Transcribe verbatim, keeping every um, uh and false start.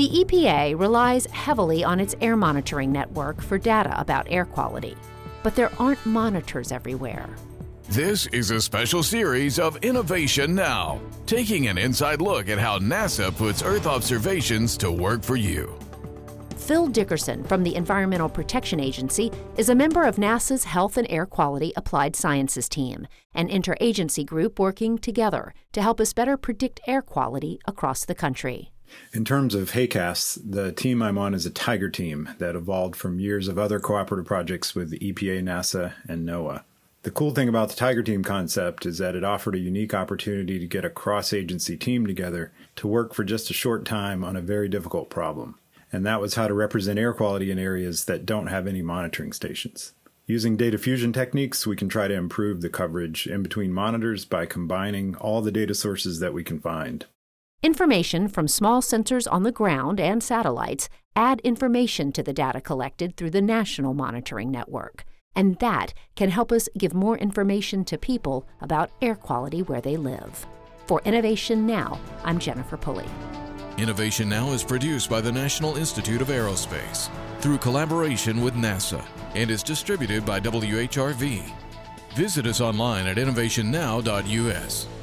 The E P A relies heavily on its air monitoring network for data about air quality, but there aren't monitors everywhere. This is a special series of Innovation Now, taking an inside look at how NASA puts Earth observations to work for you. Phil Dickerson from the Environmental Protection Agency is a member of NASA's Health and Air Quality Applied Sciences team, an interagency group working together to help us better predict air quality across the country. In terms of HACAS, the team I'm on is a Tiger team that evolved from years of other cooperative projects with the E P A, NASA, and NOAA. The cool thing about the Tiger Team concept is that it offered a unique opportunity to get a cross-agency team together to work for just a short time on a very difficult problem. And that was how to represent air quality in areas that don't have any monitoring stations. Using data fusion techniques, we can try to improve the coverage in between monitors by combining all the data sources that we can find. Information from small sensors on the ground and satellites add information to the data collected through the National Monitoring Network. And that can help us give more information to people about air quality where they live. For Innovation Now, I'm Jennifer Pulley. Innovation Now is produced by the National Institute of Aerospace through collaboration with NASA and is distributed by W H R V. Visit us online at innovation now dot U S.